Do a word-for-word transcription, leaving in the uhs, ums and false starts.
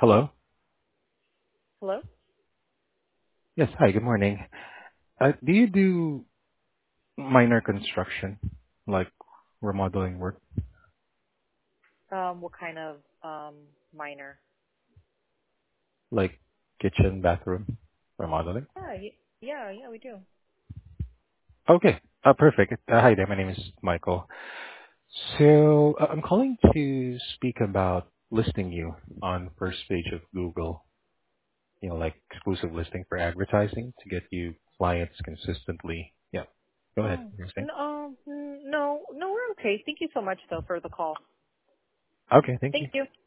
Hello. Hello? Yes. Hi, good morning. Uh, Do you do minor construction, like remodeling work, Um, what kind of um minor? like kitchen, bathroom remodeling? Yeah, y- yeah, yeah, we do. Okay. Uh, Perfect. Uh, Hi there. My name is Michael. So uh, I'm calling to speak about listing you on first page of Google, you know, like exclusive listing for advertising to get you clients consistently. Yeah. Go ahead. Oh, You were saying? no, um, no, no, we're okay. Thank you so much though for the call. Okay. Thank Thank you. you.